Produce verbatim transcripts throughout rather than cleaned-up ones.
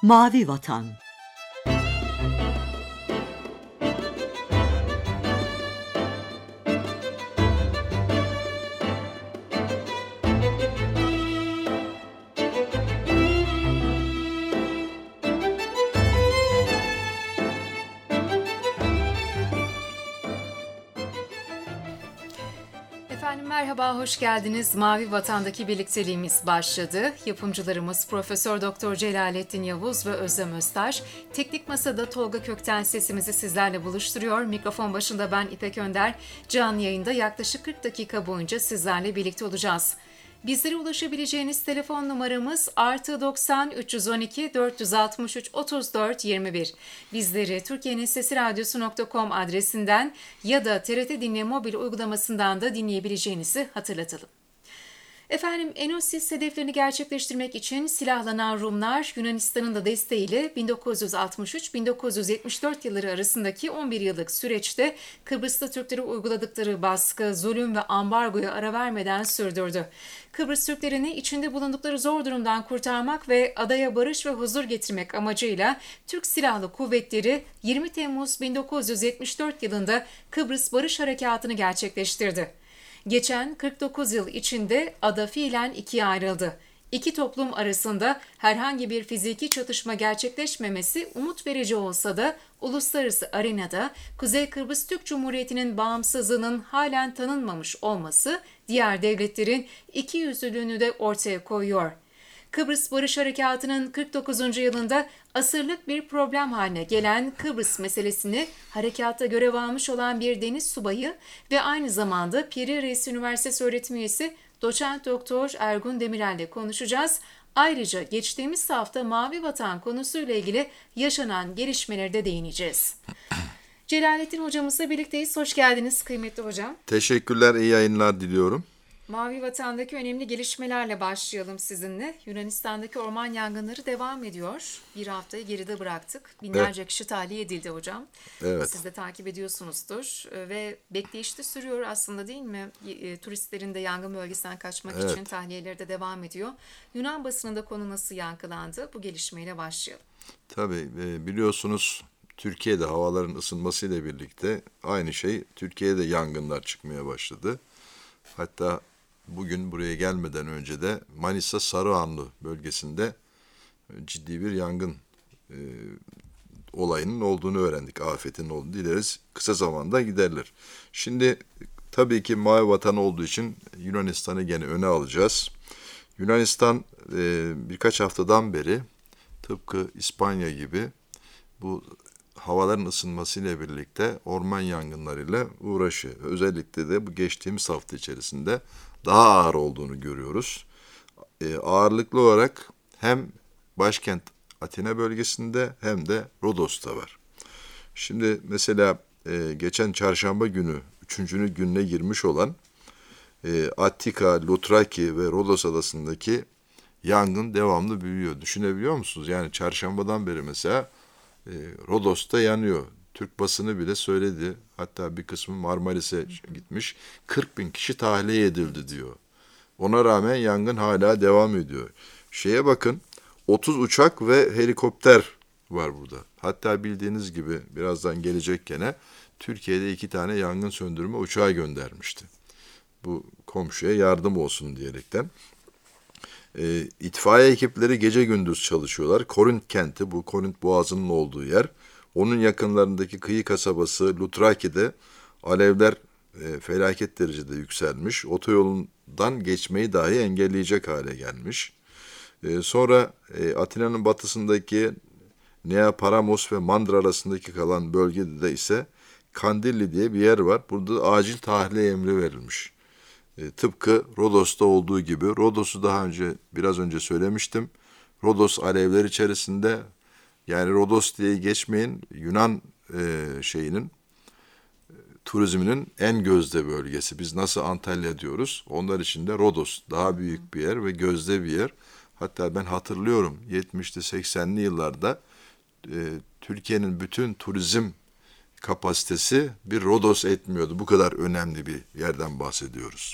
Mavi Vatan. Efendim merhaba, hoş geldiniz. Mavi Vatan'daki birlikteliğimiz başladı. Yapımcılarımız Profesör Doktor Celalettin Yavuz ve Özlem Öztaş. Teknik Masa'da Tolga Kökten sesimizi sizlerle buluşturuyor. Mikrofon başında ben İpek Önder. Canlı yayında yaklaşık kırk dakika boyunca sizlerle birlikte olacağız. Bizlere ulaşabileceğiniz telefon numaramız artı doksan üç yüz on iki dört yüz altmış üç otuz dört yirmi bir. Bizleri Türkiye'nin Sesi Radyosu nokta com adresinden ya da T R T Dinle mobil uygulamasından da dinleyebileceğinizi hatırlatalım. Efendim, Enosis hedeflerini gerçekleştirmek için silahlanan Rumlar Yunanistan'ın da desteğiyle bin dokuz yüz altmış üç bin dokuz yüz yetmiş dört yılları arasındaki on bir yıllık süreçte Kıbrıs'ta Türklere uyguladıkları baskı, zulüm ve ambargoya ara vermeden sürdürdü. Kıbrıs Türklerini içinde bulundukları zor durumdan kurtarmak ve adaya barış ve huzur getirmek amacıyla Türk Silahlı Kuvvetleri yirmi Temmuz bin dokuz yüz yetmiş dört yılında Kıbrıs Barış Harekatı'nı gerçekleştirdi. Geçen kırk dokuz yıl içinde ada fiilen ikiye ayrıldı. İki toplum arasında herhangi bir fiziki çatışma gerçekleşmemesi umut verici olsa da uluslararası arenada Kuzey Kıbrıs Türk Cumhuriyeti'nin bağımsızlığının halen tanınmamış olması diğer devletlerin ikiyüzlülüğünü de ortaya koyuyor. Kıbrıs Barış Harekatı'nın kırk dokuzuncu yılında asırlık bir problem haline gelen Kıbrıs meselesini harekata görev almış olan bir deniz subayı ve aynı zamanda Piri Reis Üniversitesi öğretim üyesi Doçent Doktor Ergun Demirel ile konuşacağız. Ayrıca geçtiğimiz hafta Mavi Vatan konusuyla ilgili yaşanan gelişmelere de değineceğiz. Celalettin hocamızla birlikteyiz. Hoş geldiniz kıymetli hocam. Teşekkürler, iyi yayınlar diliyorum. Mavi Vatan'daki önemli gelişmelerle başlayalım sizinle. Yunanistan'daki orman yangınları devam ediyor. Bir haftayı geride bıraktık. Binlerce evet. kişi tahliye edildi hocam. Evet. Siz de takip ediyorsunuzdur. Ve bekleyiş de sürüyor aslında, değil mi? Turistlerin de yangın bölgesinden kaçmak evet. için tahliyeleri de devam ediyor. Yunan basınında konu nasıl yankılandı? Bu gelişmeyle başlayalım. Tabii biliyorsunuz Türkiye'de havaların ısınmasıyla birlikte aynı şey Türkiye'de yangınlar çıkmaya başladı. Hatta bugün buraya gelmeden önce de Manisa Sarıhanlı bölgesinde ciddi bir yangın e, olayının olduğunu öğrendik. Afetin olduğunu dileriz kısa zamanda giderler. Şimdi tabii ki Mavi Vatan olduğu için Yunanistan'ı gene öne alacağız. Yunanistan e, birkaç haftadan beri tıpkı İspanya gibi bu havaların ısınmasıyla birlikte orman yangınlarıyla uğraşıyor. Özellikle de bu geçtiğimiz hafta içerisinde daha ağır olduğunu görüyoruz. E, ağırlıklı olarak hem başkent Atina bölgesinde hem de Rodos'ta var. Şimdi mesela e, geçen çarşamba günü üçüncü gününe girmiş olan e, Attika, Loutraki ve Rodos adasındaki yangın devamlı büyüyor. Düşünebiliyor musunuz? Yani çarşambadan beri mesela E, Rodos'ta yanıyor. Türk basını bile söyledi. Hatta bir kısmı Marmaris'e gitmiş. kırk bin kişi tahliye edildi diyor. Ona rağmen yangın hala devam ediyor. Şeye bakın, otuz uçak ve helikopter var burada. Hatta bildiğiniz gibi birazdan gelecek gene Türkiye'de iki tane yangın söndürme uçağı göndermişti. Bu komşuya yardım olsun diyerekten. E, itfaiye ekipleri gece gündüz çalışıyorlar. Korint kenti, bu Korint Boğazı'nın olduğu yer. Onun yakınlarındaki kıyı kasabası Loutraki'de alevler e, felaket derecede yükselmiş. Otoyolundan geçmeyi dahi engelleyecek hale gelmiş. E, sonra e, Atina'nın batısındaki Neaparamos ve Mandıra arasındaki kalan bölgede de ise Kandilli diye bir yer var. Burada acil tahliye emri verilmiş. E, tıpkı Rodos'ta olduğu gibi. Rodos'u daha önce biraz önce söylemiştim. Rodos alevler içerisinde, yani Rodos diye geçmeyin, Yunan e, şeyinin e, turizminin en gözde bölgesi. Biz nasıl Antalya diyoruz, onlar için de Rodos daha büyük bir yer ve gözde bir yer. Hatta ben hatırlıyorum yetmişli seksenli yıllarda e, Türkiye'nin bütün turizm kapasitesi bir Rodos etmiyordu. Bu kadar önemli bir yerden bahsediyoruz.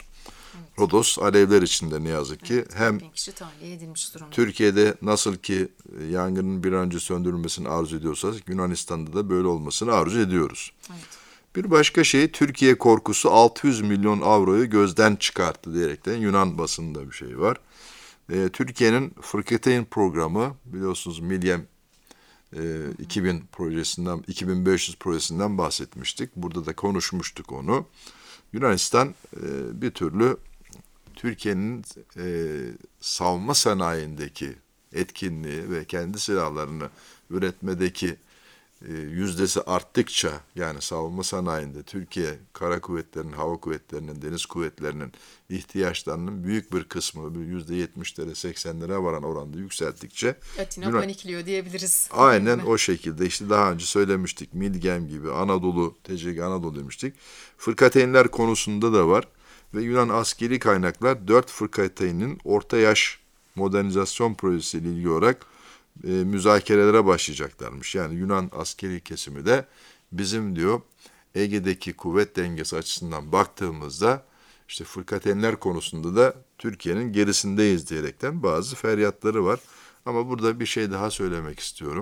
Rodos alevler içinde ne yazık ki. Evet, Hem bin kişi tahliye edilmiş durumda. Türkiye'de nasıl ki yangının bir an önce söndürülmesini arzu ediyorsak, Yunanistan'da da böyle olmasını arzu ediyoruz. Evet. Bir başka şey, Türkiye korkusu altı yüz milyon avroyu gözden çıkarttı diyerekten Yunan basında bir şey var. Ee, Türkiye'nin Fırkateyn programı, biliyorsunuz Milyem e, iki bin projesinden, iki bin beş yüz projesinden bahsetmiştik. Burada da konuşmuştuk onu. Yunanistan e, bir türlü Türkiye'nin e, savunma sanayindeki etkinliği ve kendi silahlarını üretmedeki e, yüzdesi arttıkça, yani savunma sanayinde Türkiye kara kuvvetlerinin, hava kuvvetlerinin, deniz kuvvetlerinin ihtiyaçlarının büyük bir kısmını yüzde yetmişlere seksenlere varan oranda yükselttikçe Atina Yunan, panikliyor diyebiliriz. aynen o şekilde, işte daha önce söylemiştik, Milgem gibi, Anadolu, T C G Anadolu demiştik. Fırkateynler konusunda da var. Ve Yunan askeri kaynaklar dört fırkateynin orta yaş modernizasyon projesiyle ilgili olarak e, müzakerelere başlayacaklarmış. Yani Yunan askeri kesimi de bizim diyor Ege'deki kuvvet dengesi açısından baktığımızda işte fırkateynler konusunda da Türkiye'nin gerisindeyiz diyerekten bazı feryatları var. Ama burada bir şey daha söylemek istiyorum.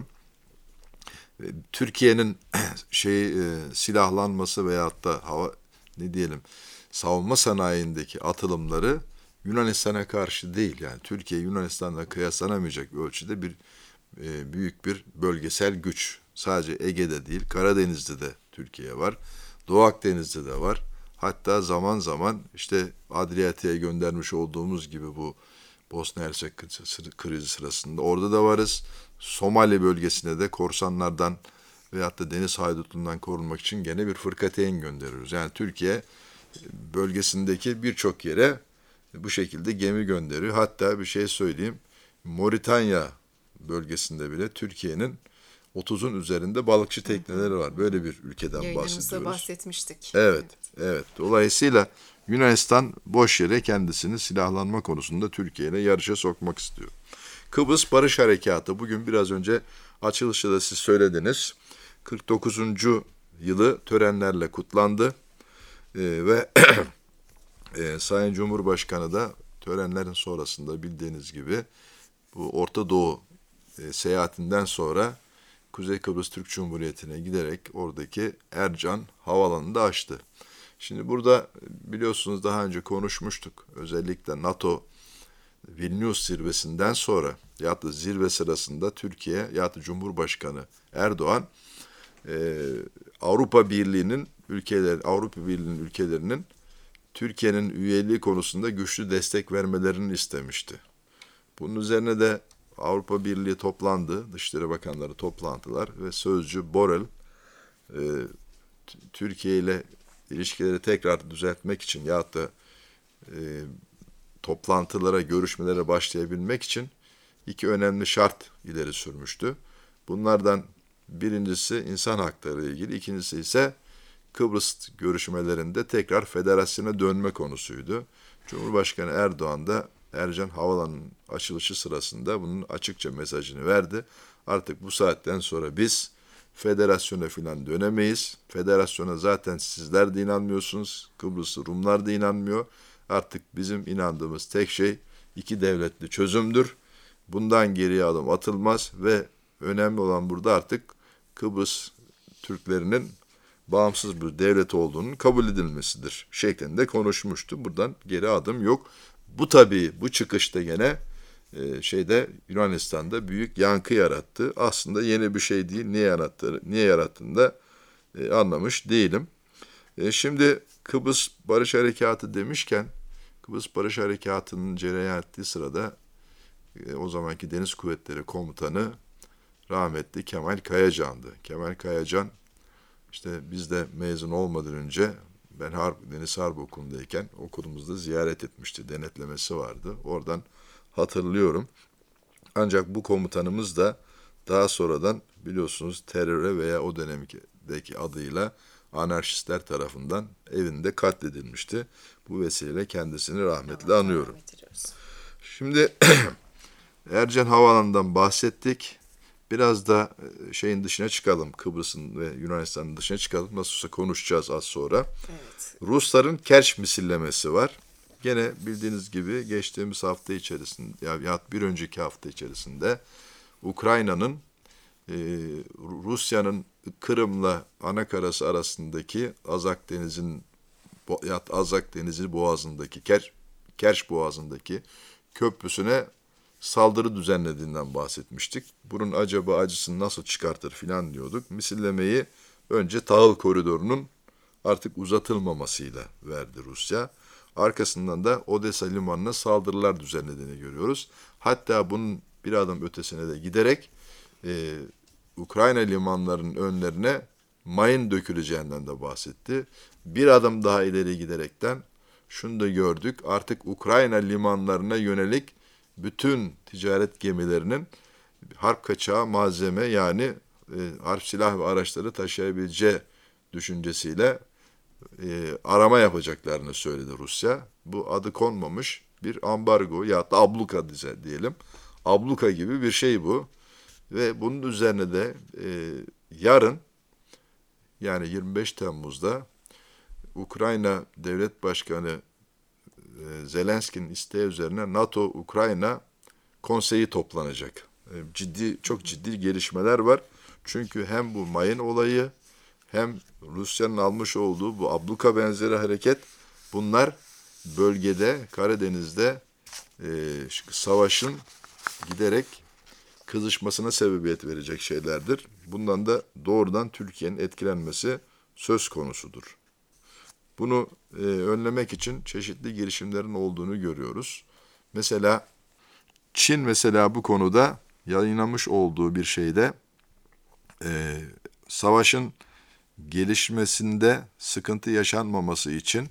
Türkiye'nin şey e, silahlanması veyahut da hava ne diyelim savunma sanayindeki atılımları Yunanistan'a karşı değil. Yani Türkiye Yunanistan'la kıyaslanamayacak ölçüde bir e, büyük bir bölgesel güç. Sadece Ege'de değil, Karadeniz'de de Türkiye var. Doğu Akdeniz'de de var. Hatta zaman zaman işte Adriyatik'e göndermiş olduğumuz gibi bu Bosna Hersek krizi sırasında orada da varız. Somali bölgesine de korsanlardan veyahut da deniz haydutluğundan korunmak için gene bir fırkateyn gönderiyoruz. Yani Türkiye bölgesindeki birçok yere bu şekilde gemi gönderiyor. Hatta bir şey söyleyeyim, Moritanya bölgesinde bile Türkiye'nin otuzun üzerinde balıkçı tekneleri var. Böyle bir ülkeden Yayınlarımızda bahsediyoruz. bahsetmiştik. Evet, evet. Dolayısıyla Yunanistan boş yere kendisini silahlanma konusunda Türkiye ile yarışa sokmak istiyor. Kıbrıs Barış Harekatı, bugün biraz önce açılışta da siz söylediniz. kırk dokuzuncu yılı törenlerle kutlandı. Ee, ve e, Sayın Cumhurbaşkanı da törenlerin sonrasında bildiğiniz gibi bu Orta Doğu e, seyahatinden sonra Kuzey Kıbrıs Türk Cumhuriyeti'ne giderek oradaki Ercan Havaalanı'nı açtı. Şimdi burada biliyorsunuz daha önce konuşmuştuk. Özellikle NATO Vilnius zirvesinden sonra ya da zirve sırasında Türkiye ya da Cumhurbaşkanı Erdoğan e, Avrupa Birliği'nin ülkeler Avrupa Birliği'nin ülkelerinin Türkiye'nin üyeliği konusunda güçlü destek vermelerini istemişti. Bunun üzerine de Avrupa Birliği toplandı, Dışişleri Bakanları toplantılar ve sözcü Borrell e, Türkiye ile ilişkileri tekrar düzeltmek için ya da e, toplantılara, görüşmelere başlayabilmek için iki önemli şart ileri sürmüştü. Bunlardan birincisi insan hakları ile ilgili, ikincisi ise Kıbrıs görüşmelerinde tekrar federasyona dönme konusuydu. Cumhurbaşkanı Erdoğan da Ercan Havaalanı'nın açılışı sırasında bunun açıkça mesajını verdi. Artık bu saatten sonra biz federasyona falan dönemeyiz. Federasyona zaten sizler de inanmıyorsunuz. Kıbrıslı Rumlar da inanmıyor. Artık bizim inandığımız tek şey iki devletli çözümdür. Bundan geriye adım atılmaz ve önemli olan burada artık Kıbrıs Türklerinin bağımsız bir devlet olduğunun kabul edilmesidir şeklinde konuşmuştu. Buradan geri adım yok. Bu tabii bu çıkışta gene e, şeyde Yunanistan'da büyük yankı yarattı. Aslında yeni bir şey değil. Niye yarattı? Niye yarattığını da e, anlamış değilim. E, şimdi Kıbrıs Barış Harekatı demişken Kıbrıs Barış Harekatı'nın cereyan ettiği sırada e, o zamanki Deniz Kuvvetleri Komutanı rahmetli Kemal Kayacan'dı. Kemal Kayacan işte biz de mezun olmadan önce ben Harp, Deniz Harp Okulu'ndayken okulumuzda ziyaret etmişti. Denetlemesi vardı. Oradan hatırlıyorum. Ancak bu komutanımız da daha sonradan biliyorsunuz teröre veya o dönemdeki adıyla anarşistler tarafından evinde katledilmişti. Bu vesileyle kendisini rahmetle anıyorum. Şimdi Ercan Havaalanı'ndan bahsettik. Biraz da şeyin dışına çıkalım. Kıbrıs'ın ve Yunanistan'ın dışına çıkalım. Nasıl olsa konuşacağız az sonra. Evet. Rusların Kerç misillemesi var. gene bildiğiniz gibi geçtiğimiz hafta içerisinde, ya, ya bir önceki hafta içerisinde Ukrayna'nın e, Rusya'nın Kırım'la Anakarası arasındaki Azak Denizi'nin ya Azak Denizi boğazındaki Ker, Kerç boğazındaki köprüsüne saldırı düzenlediğinden bahsetmiştik. Bunun acaba acısını nasıl çıkartır filan diyorduk. Misillemeyi önce tahıl koridorunun artık uzatılmamasıyla verdi Rusya. Arkasından da Odessa limanına saldırılar düzenlediğini görüyoruz. Hatta bunun bir adım ötesine de giderek e, Ukrayna limanlarının önlerine mayın döküleceğinden de bahsetti. Bir adım daha ileri giderekten şunu da gördük. Artık Ukrayna limanlarına yönelik bütün ticaret gemilerinin harp kaçağı malzeme yani e, harp silah ve araçları taşıyabileceği düşüncesiyle e, arama yapacaklarını söyledi Rusya. Bu adı konmamış bir ambargo ya da abluka diyelim. Abluka gibi bir şey bu. Ve bunun üzerine de e, yarın yani yirmi beş Temmuz'da Ukrayna Devlet Başkanı e, Zelenski'nin isteği üzerine NATO-Ukrayna konseyi toplanacak. E, ciddi çok ciddi gelişmeler var. Çünkü hem bu mayın olayı hem Rusya'nın almış olduğu bu abluka benzeri hareket bunlar bölgede Karadeniz'de e, savaşın giderek kızışmasına sebebiyet verecek şeylerdir. Bundan da doğrudan Türkiye'nin etkilenmesi söz konusudur. Bunu e, önlemek için çeşitli girişimlerin olduğunu görüyoruz. Mesela Çin mesela bu konuda yayınlamış olduğu bir şeyde e, savaşın gelişmesinde sıkıntı yaşanmaması için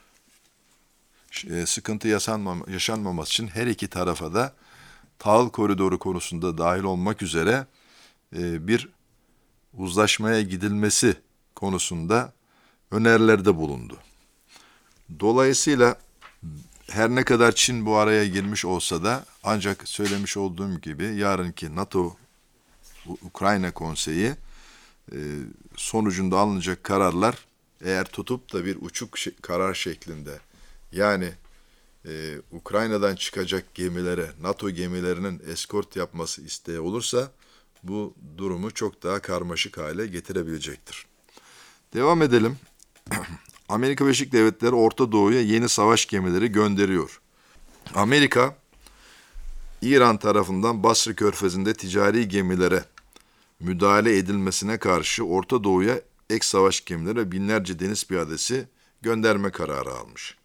e, sıkıntı yaşanmam yaşanmaması için her iki tarafa da tahıl koridoru konusunda dahil olmak üzere e, bir uzlaşmaya gidilmesi konusunda önerilerde bulundu. Dolayısıyla her ne kadar Çin bu araya girmiş olsa da ancak söylemiş olduğum gibi yarınki NATO-Ukrayna konseyi e, sonucunda alınacak kararlar eğer tutup da bir uçuk şe- karar şeklinde yani Ee, Ukrayna'dan çıkacak gemilere, NATO gemilerinin eskort yapması isteği olursa bu durumu çok daha karmaşık hale getirebilecektir. Devam edelim. Amerika Birleşik Devletleri Orta Doğu'ya yeni savaş gemileri gönderiyor. Amerika, İran tarafından Basra Körfezi'nde ticari gemilere müdahale edilmesine karşı Orta Doğu'ya ek savaş gemileri ve binlerce deniz piyadesi gönderme kararı almış.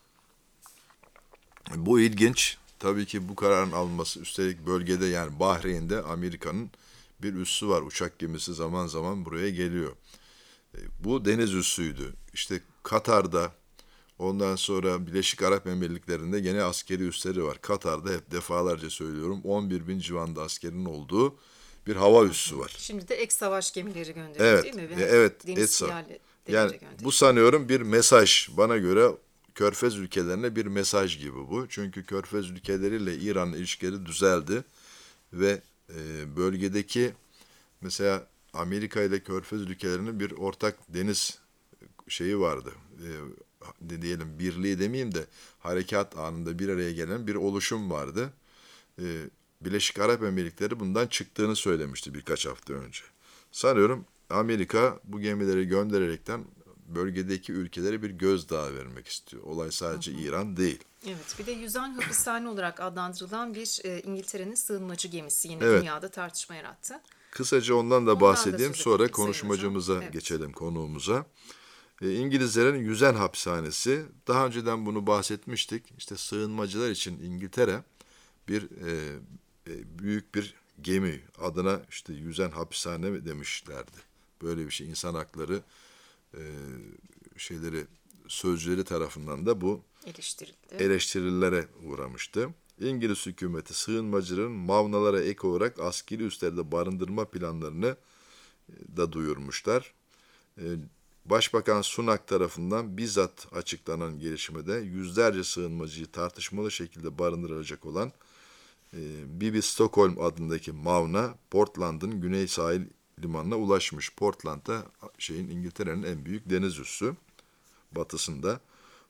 Bu ilginç. Tabii ki bu kararın alınması üstelik bölgede yani Bahreyn'de Amerika'nın bir üssü var. Uçak gemisi zaman zaman buraya geliyor. Bu deniz üssüydü. İşte Katar'da ondan sonra Birleşik Arap Emirlikleri'nde gene askeri üsleri var. Katar'da hep defalarca söylüyorum on bir bin civarında askerin olduğu bir hava üssü var. Şimdi de ek savaş gemileri gönderiyor Evet, değil mi? e, evet. Deniz et- yani Yani bu sanıyorum bir mesaj bana göre Körfez ülkelerine bir mesaj gibi bu. Çünkü Körfez ülkeleriyle İran ilişkileri düzeldi ve e, bölgedeki mesela Amerika ile Körfez ülkelerinin bir ortak deniz şeyi vardı. E, diyelim birliği demeyeyim de harekat anında bir araya gelen bir oluşum vardı. E, Birleşik Arap Emirlikleri bundan çıktığını söylemişti birkaç hafta önce. Sanıyorum Amerika bu gemileri göndererekten bölgedeki ülkelere bir gözdağı vermek istiyor. Olay sadece hı hı. İran değil. Evet, bir de yüzen hapishane olarak adlandırılan bir e, İngiltere'nin sığınmacı gemisi yine evet. dünyada tartışma yarattı. Kısaca ondan da ondan bahsedeyim. Da Sonra konuşmacımıza evet. geçelim, konuğumuza. E, İngilizlerin yüzen hapishanesi. Daha önceden bunu bahsetmiştik. İşte sığınmacılar için İngiltere bir e, e, büyük bir gemi adına işte yüzen hapishane demişlerdi. Böyle bir şey insan hakları e, şeyleri sözcüleri tarafından da bu eleştirildi. eleştirilere uğramıştı. İngiliz hükümeti sığınmacıların mavnalara ek olarak askeri üslerde barındırma planlarını da duyurmuşlar. Başbakan Sunak tarafından bizzat açıklanan gelişmede yüzlerce sığınmacıyı tartışmalı şekilde barındırılacak olan B B Stockholm adındaki mavna Portland'ın güney sahil limanına ulaşmış. Portland'da şeyin İngiltere'nin en büyük deniz üssü batısında.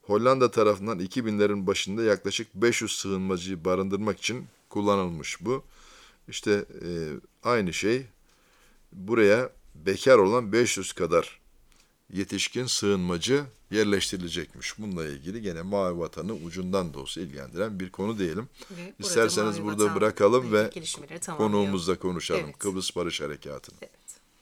Hollanda tarafından iki binlerin başında yaklaşık beş yüz sığınmacıyı barındırmak için kullanılmış bu. İşte e, aynı şey buraya bekar olan beş yüz kadar yetişkin sığınmacı yerleştirilecekmiş. Bununla ilgili gene Mavi Vatan'ı ucundan da olsa ilgilendiren bir konu diyelim. Ve burada İsterseniz Mavi burada Vatan bırakalım ve gelişmeleri tamamlıyor. konuğumuzla konuşalım. Evet. Kıbrıs Barış Harekatı'nı. Evet.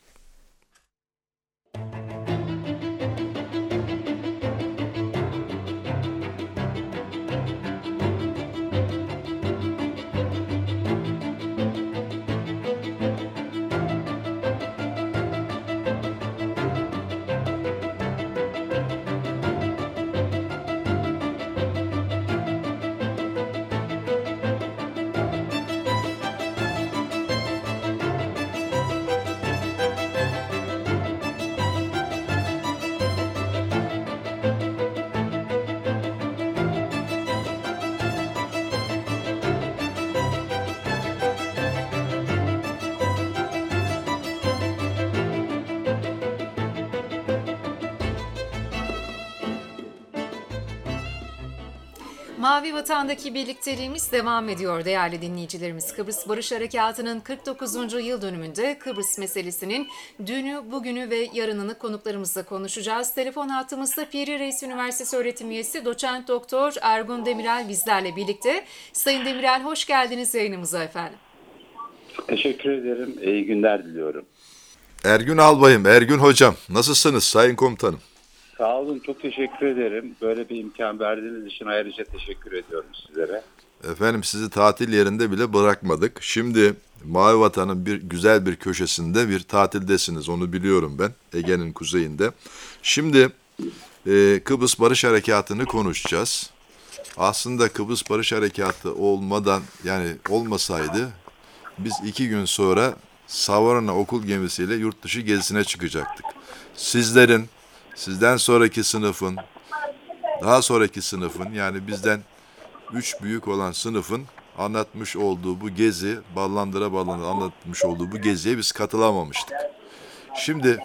Mavi Vatan'daki birlikteliğimiz devam ediyor değerli dinleyicilerimiz. Kıbrıs Barış Harekatı'nın kırk dokuzuncu yıl dönümünde Kıbrıs meselesinin dünü, bugünü ve yarınını konuklarımızla konuşacağız. Telefon hattımızda Piri Reis Üniversitesi öğretim üyesi Doçent Doktor Ergun Demirel bizlerle birlikte. Sayın Demirel, hoş geldiniz yayınımıza efendim. Teşekkür ederim. İyi günler diliyorum. Ergün Albayım, Ergün Hocam, nasılsınız Sayın Komutanım? Sağ olun, çok teşekkür ederim. Böyle bir imkan verdiğiniz için ayrıca teşekkür ediyorum sizlere. Efendim sizi tatil yerinde bile bırakmadık. Şimdi Mavi Vatan'ın bir güzel bir köşesinde bir tatildesiniz. Onu biliyorum ben. Ege'nin kuzeyinde. Şimdi e, Kıbrıs Barış Harekatı'nı konuşacağız. Aslında Kıbrıs Barış Harekatı olmadan yani olmasaydı biz iki gün sonra Savarna okul gemisiyle yurt dışı gezisine çıkacaktık. Sizlerin, sizden sonraki sınıfın, daha sonraki sınıfın yani bizden üç büyük olan sınıfın anlatmış olduğu bu gezi, ballandıra ballandıra anlatmış olduğu bu geziye biz katılamamıştık. Şimdi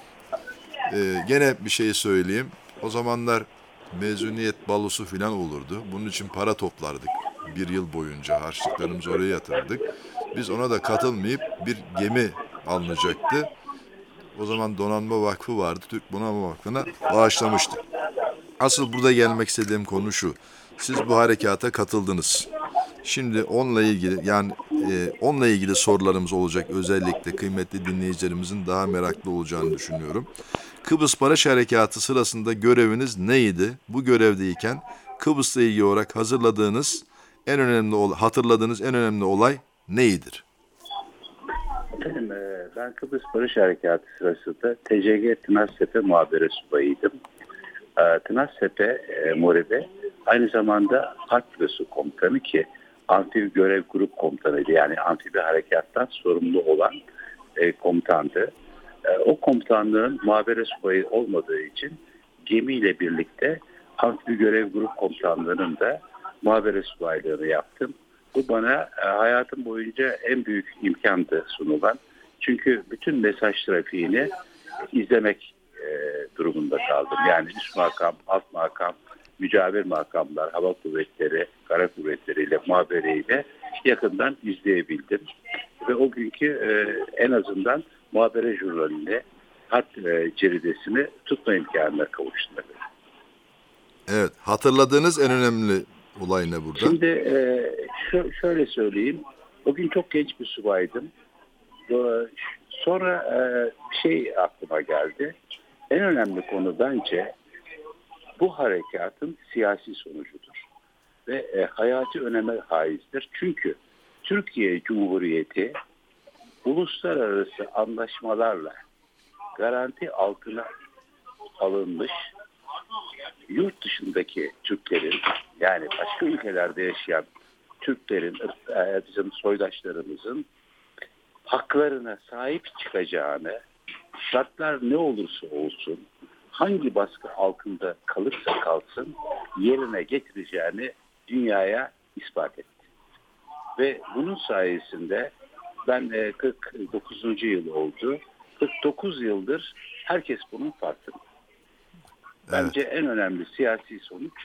e, gene bir şey söyleyeyim. O zamanlar mezuniyet balosu falan olurdu. Bunun için para toplardık. Bir yıl boyunca harçlıklarımızı oraya yatırdık. Biz ona da katılmayıp bir gemi alınacaktı. O zaman Donanma Vakfı vardı. Türk Donanma Vakfı'na bağışlamıştık. Asıl burada gelmek istediğim konu şu. Siz bu harekata katıldınız. Şimdi onunla ilgili yani e, onunla ilgili sorularımız olacak. Özellikle kıymetli dinleyicilerimizin daha meraklı olacağını düşünüyorum. Kıbrıs Barış Harekatı sırasında göreviniz neydi? Bu görevdeyken Kıbrıs'la ilgili olarak hazırladığınız en önemli hatırladığınız en önemli olay neydir? Efendim, ben Kıbrıs Barış Harekatı sırasında T C G Tınaztepe muhabere subayıydım. Tınaztepe e, Muharebe aynı zamanda Harp Filosu Komutanı ki amfibi görev grup komutanıydı. Yani amfibi harekattan sorumlu olan e, komutandı. E, o komutanlığın muhabere subayı olmadığı için gemiyle birlikte amfibi görev grup komutanlığının da muhabere subaylığını yaptım. Bu bana e, hayatım boyunca en büyük imkandı sunulan. Çünkü bütün mesaj trafiğini izlemek e, durumunda kaldım. Yani üst makam, alt makam, mücavir makamlar, hava kuvvetleri, kara kuvvetleriyle, muhaberiyle yakından izleyebildim. Ve o günkü e, en azından muhabere jurnalini, harp e, ceridesini tutma imkanına kavuştum. Evet, hatırladığınız en önemli olay ne burada? Şimdi e, şu, şöyle söyleyeyim. O gün çok genç bir subaydım. Sonra e, bir şey aklıma geldi. En önemli konu bence bu harekatın siyasi sonucudur. Ve e, hayati öneme haizdir. Çünkü Türkiye Cumhuriyeti uluslararası anlaşmalarla garanti altına alınmış yurt dışındaki Türklerin yani başka ülkelerde yaşayan Türklerin, bizim soydaşlarımızın haklarına sahip çıkacağını, şartlar ne olursa olsun, hangi baskı altında kalırsa kalsın yerine getireceğini dünyaya ispat etti. Ve bunun sayesinde ben kırk dokuzuncu yıl oldu. kırk dokuz yıldır herkes bunun farkında. Bence evet. En önemli siyasi sonuç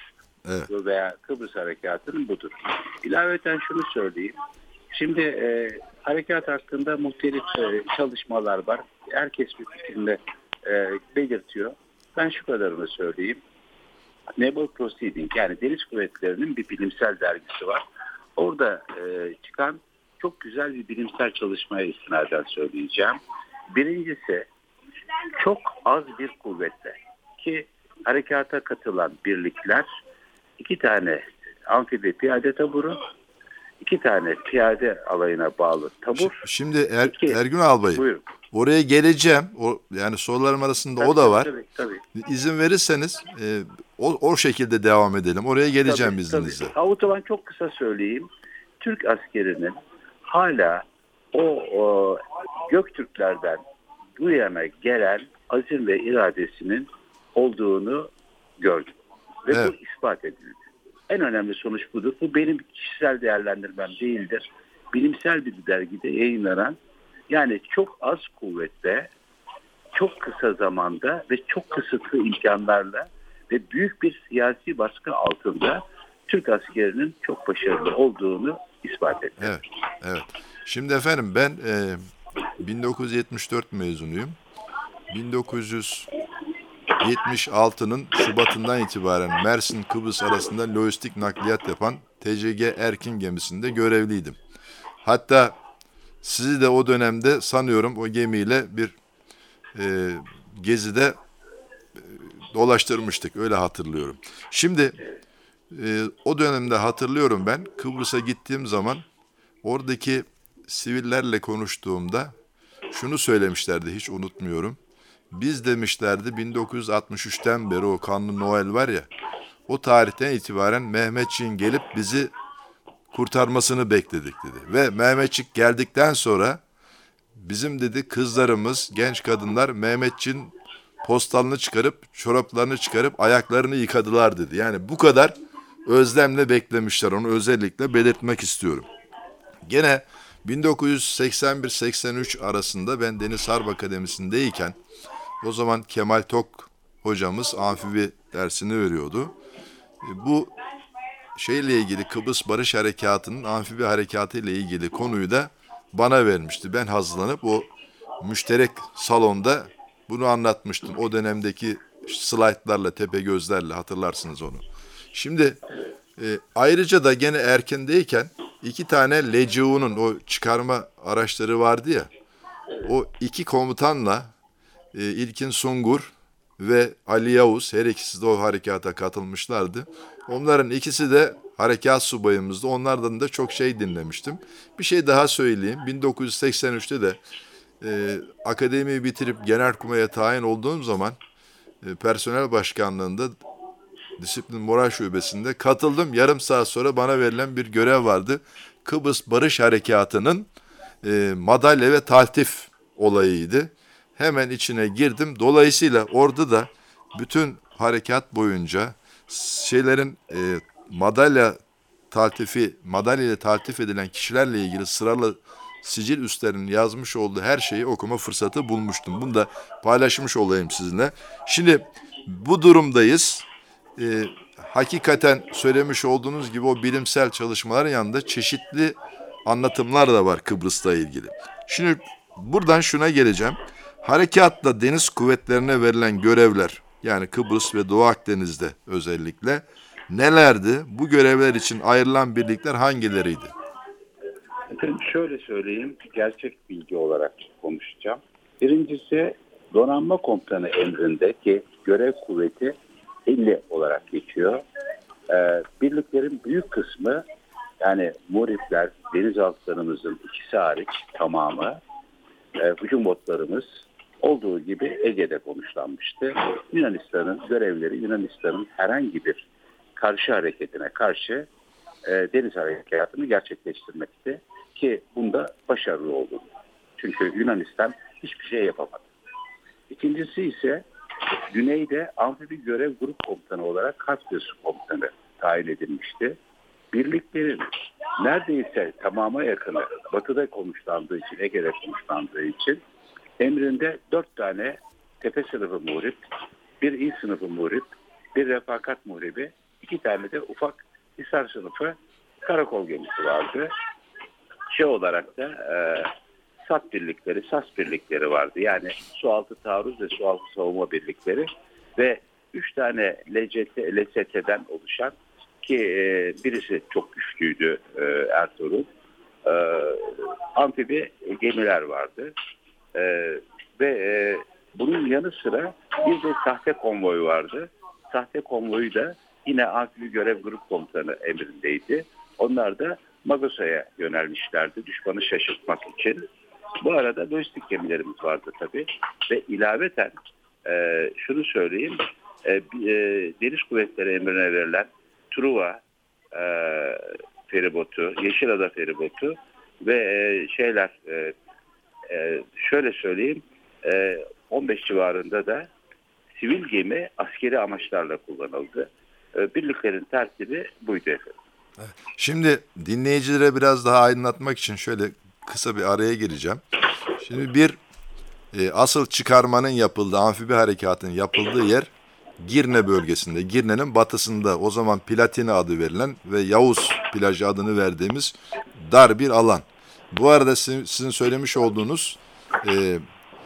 Evet. veya Kıbrıs Harekatı'nın budur. İlaveten şunu söyleyeyim. Şimdi e, harekat hakkında muhtelif e, çalışmalar var. Herkes bir fikrini e, belirtiyor. Ben şu kadarını söyleyeyim. Naval Proceeding, yani Deniz Kuvvetleri'nin bir bilimsel dergisi var. Orada e, çıkan çok güzel bir bilimsel çalışmaya istinaden söyleyeceğim. Birincisi, çok az bir kuvvetle ki harekata katılan birlikler, iki tane amfibi piyade taburu, iki tane piyade alayına bağlı tabur. Şimdi er, iki, Ergün Albayım, buyurun. Oraya geleceğim. O, yani sorularım arasında Tabii, o da var. Tabii, tabii. İzin verirseniz e, o, o şekilde devam edelim. Oraya geleceğim Tabii, izninizle. tabii. Avutoban çok kısa söyleyeyim. Türk askerinin hala o, o Göktürklerden bu yana gelen azim ve iradesinin olduğunu gördüm. Ve Evet. bu ispat edildi. En önemli sonuç budur. Bu benim kişisel değerlendirmem değildir. Bilimsel bir dergide yayınlanan, yani çok az kuvvetle, çok kısa zamanda ve çok kısıtlı imkanlarla ve büyük bir siyasi baskı altında Türk askerinin çok başarılı olduğunu ispat etti. Evet, evet. Şimdi efendim ben e, bin dokuz yüz yetmiş dört mezunuyum. bin dokuz yüz yetmiş altının Şubat'ından itibaren Mersin Kıbrıs arasında lojistik nakliyat yapan T C G Erkin gemisinde görevliydim. Hatta sizi de o dönemde sanıyorum o gemiyle bir e, gezide e, dolaştırmıştık, öyle hatırlıyorum. Şimdi e, o dönemde hatırlıyorum, ben Kıbrıs'a gittiğim zaman oradaki sivillerle konuştuğumda şunu söylemişlerdi, hiç unutmuyorum. Biz demişlerdi bin dokuz yüz altmış üçten beri o kanlı Noel var ya, o tarihten itibaren Mehmetçik'in gelip bizi kurtarmasını bekledik dedi. Ve Mehmetçik geldikten sonra bizim dedi kızlarımız, genç kadınlar Mehmetçik'in postalını çıkarıp, çoraplarını çıkarıp ayaklarını yıkadılar dedi. Yani bu kadar özlemle beklemişler, onu özellikle belirtmek istiyorum. Gene bin dokuz yüz seksen bir seksen üç arasında ben Deniz Harp Akademisi'ndeyken, o zaman Kemal Tok hocamız amfibi dersini veriyordu. Bu şeyle ilgili, Kıbrıs Barış Harekatı'nın amfibi harekatı ile ilgili konuyu da bana vermişti. Ben hazırlanıp o müşterek salonda bunu anlatmıştım. O dönemdeki slaytlarla, tepe gözlerle, hatırlarsınız onu. Şimdi e, ayrıca da gene erkendeyken iki tane L C U'nun o çıkarma araçları vardı ya, o iki komutanla e, İlkin Sungur ve Ali Yavuz, her ikisi de o harekata katılmışlardı. Onların ikisi de harekat subayımızdı. Onlardan da çok şey dinlemiştim. Bir şey daha söyleyeyim. bin dokuz yüz seksen üçte de e, akademiyi bitirip genelkurmaya tayin olduğum zaman e, personel başkanlığında Disiplin Moral Şubesi'nde katıldım. Yarım saat sonra bana verilen bir görev vardı. Kıbrıs Barış Harekatı'nın e, madalya ve taltif olayıydı. Hemen içine girdim. Dolayısıyla orada da bütün harekat boyunca şeylerin e, madalya taltifi, madalya ile taltif edilen kişilerle ilgili sıralı sicil üstlerinin yazmış olduğu her şeyi okuma fırsatı bulmuştum. Bunu da paylaşmış olayım sizinle. Şimdi bu durumdayız. Ee, hakikaten söylemiş olduğunuz gibi o bilimsel çalışmaların yanında çeşitli anlatımlar da var Kıbrıs'la ilgili. Şimdi buradan şuna geleceğim. Harekatla deniz kuvvetlerine verilen görevler, yani Kıbrıs ve Doğu Akdeniz'de özellikle nelerdi? Bu görevler için ayrılan birlikler hangileriydi? Efendim şöyle söyleyeyim, gerçek bilgi olarak konuşacağım. Birincisi, donanma komutanı emrindeki görev kuvveti elli olarak geçiyor. Ee, birliklerin büyük kısmı, yani muharipler, denizaltılarımızın ikisi hariç tamamı, e, hücum botlarımız olduğu gibi Ege'de konuşlanmıştı. Yunanistan'ın görevleri, Yunanistan'ın herhangi bir karşı hareketine karşı e, deniz harekatını gerçekleştirmekti ki bunda başarılı oldu. Çünkü Yunanistan hiçbir şey yapamadı. İkincisi ise güneyde amfibi görev grup komutanı olarak Kaspiyos komutanı tayin edilmişti. Birliklerin neredeyse tamama yakını batıda konuşlandığı için, Ege'de konuşlandığı için emrinde dört tane tepe sınıfı muhrip, bir il sınıfı muhrip, bir refakat muhribi, iki tane de ufak Hisar sınıfı karakol gemisi vardı. Şey olarak da e, SAT birlikleri, SAS birlikleri vardı. Yani sualtı taarruz ve sualtı savunma birlikleri ve üç tane L C T, L S T'den oluşan ki e, birisi çok güçlüydü e, Ertuğrul. E, amfibi gemiler vardı. E, ve e, bunun yanı sıra bir de sahte konvoy vardı. Sahte konvoyu da yine amfibi görev grup komutanı emrindeydi. Onlar da Magosa'ya yönelmişlerdi düşmanı şaşırtmak için. Bu arada lojistik gemilerimiz vardı tabii. Ve ilaveten e, şunu söyleyeyim. E, e, Deniz Kuvvetleri emrine verilen Truva e, feribotu, Yeşilada feribotu ve e, şeyler e, e, şöyle söyleyeyim e, on beş civarında da sivil gemi askeri amaçlarla kullanıldı. E, birliklerin tertibi buydu efendim. Şimdi dinleyicilere biraz daha aydınlatmak için şöyle kısa bir araya gireceğim. Şimdi bir e, asıl çıkarmanın yapıldığı, amfibi harekatın yapıldığı yer Girne bölgesinde. Girne'nin batısında, o zaman Platini adı verilen ve Yavuz plajı adını verdiğimiz dar bir alan. Bu arada sizin, sizin söylemiş olduğunuz e,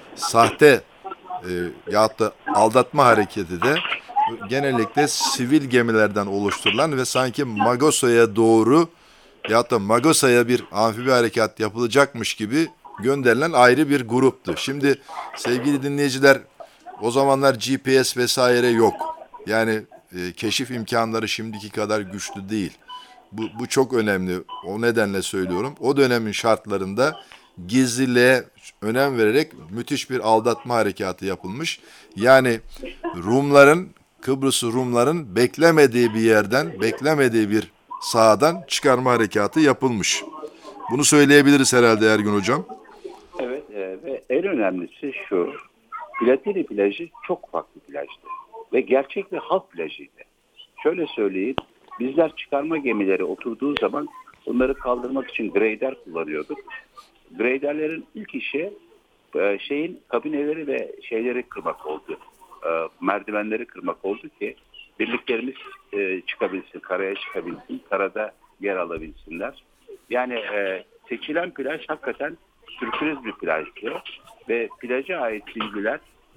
sahte e, yahut da aldatma hareketi de genellikle sivil gemilerden oluşturulan ve sanki Magosa'ya doğru yahut da Magosa'ya bir amfibi harekat yapılacakmış gibi gönderilen ayrı bir gruptu. Şimdi sevgili dinleyiciler, o zamanlar G P S vesaire yok. Yani e, keşif imkanları şimdiki kadar güçlü değil. Bu, bu çok önemli. O nedenle söylüyorum. O dönemin şartlarında gizliliğe önem vererek müthiş bir aldatma harekatı yapılmış. Yani Rumların, Kıbrıs Rumların beklemediği bir yerden, beklemediği bir sahadan çıkarma harekatı yapılmış. Bunu söyleyebiliriz herhalde Ergün Hocam. Evet e, ve en önemlisi şu, Platini plajı çok farklı plajdı ve gerçek bir halk plajıydı. Şöyle söyleyeyim, bizler çıkarma gemileri oturduğu zaman onları kaldırmak için greyder kullanıyorduk. Greyderlerin ilk işi e, şeyin kabineleri ve şeyleri kırmak oldu. E, merdivenleri kırmak oldu ki birliklerimiz e, çıkabilsin, karaya çıkabilsin, karada yer alabilsinler. Yani e, seçilen plaj hakikaten sürpriz bir plajdı ve plaja ait bilgiler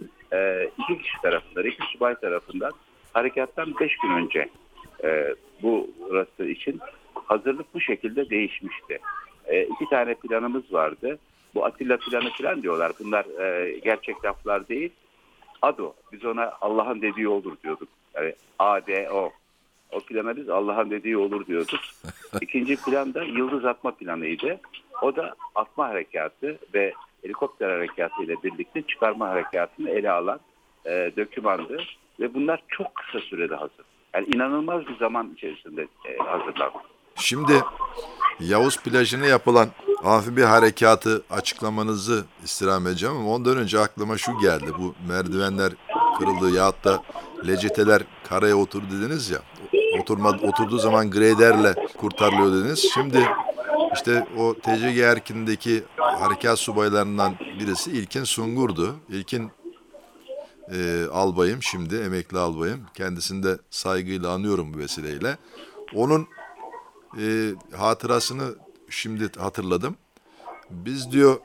e, iki kişi tarafından, iki subay tarafından harekattan beş gün önce e, bu burası için hazırlık bu şekilde değişmişti. E, iki tane planımız vardı. Bu Atilla planı falan diyorlar. Bunlar e, gerçek laflar değil. A D O. Biz ona Allah'ın dediği olur diyorduk. Yani A D O. O plana biz Allah'ın dediği olur diyorduk. İkinci plan da yıldız atma planıydı. O da atma harekatı ve helikopter harekatı ile birlikte çıkarma harekatını ele alan e, dokümandı. Ve bunlar çok kısa sürede hazır. Yani inanılmaz bir zaman içerisinde e, hazırlandı. Şimdi Yavuz plajına yapılan amfibi harekatı açıklamanızı istirham edeceğim ama ondan önce aklıma şu geldi. Bu merdivenler kırıldı yahut da L C T'ler karaya oturdu dediniz ya. Oturma, oturduğu zaman greyderle kurtarılıyor dediniz. Şimdi işte o T C G Erkin'deki harekat subaylarından birisi İlkin Sungur'du. İlkin e, albayım, şimdi emekli albayım. Kendisini de saygıyla anıyorum bu vesileyle. Onun e, hatırasını şimdi hatırladım. Biz diyor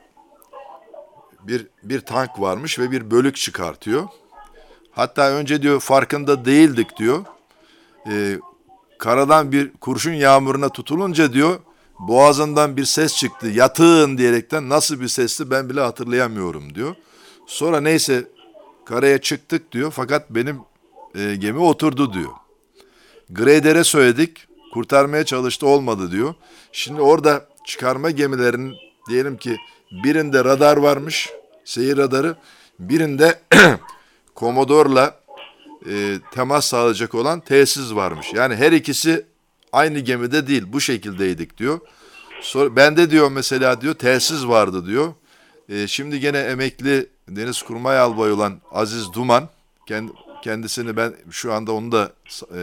bir bir tank varmış ve bir bölük çıkartıyor. Hatta önce diyor farkında değildik diyor. E, karadan bir kurşun yağmuruna tutulunca diyor boğazından bir ses çıktı. Yatığın diyerekten, nasıl bir sesti ben bile hatırlayamıyorum diyor. Sonra neyse karaya çıktık diyor fakat benim e, gemi oturdu diyor. Greyder'e söyledik, kurtarmaya çalıştı, olmadı diyor. Şimdi orada çıkarma gemilerinin diyelim ki birinde radar varmış, seyir radarı, birinde Commodore'la e, temas sağlayacak olan tesis varmış. Yani her ikisi aynı gemide değil, bu şekildeydik diyor. Sonra bende diyor mesela diyor tesis vardı diyor. E, şimdi gene emekli Deniz Kurmay Albay olan Aziz Duman, kendisini ben şu anda onu da e,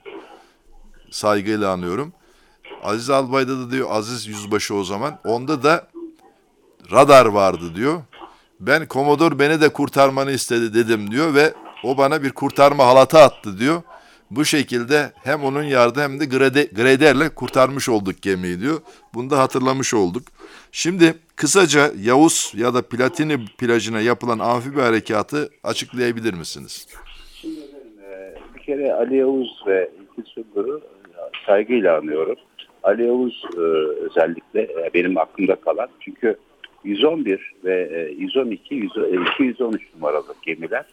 saygıyla anıyorum. Aziz Albay'da da diyor Aziz Yüzbaşı o zaman. Onda da radar vardı diyor. Ben Commodore beni de kurtarmanı istedi dedim diyor ve o bana bir kurtarma halatı attı diyor. Bu şekilde hem onun yardı hem de grede, graderle kurtarmış olduk gemiyi diyor. Bunu da hatırlamış olduk. Şimdi kısaca Yavuz ya da Platini plajına yapılan amfibi harekatı açıklayabilir misiniz? Şimdi efendim, bir kere Ali Yavuz ve İlkin Sungur'u saygıyla anıyorum. Ali Yavuz özellikle benim aklımda kalan, çünkü yüz on bir ve yüz on iki, iki yüz on üç numaralı gemiler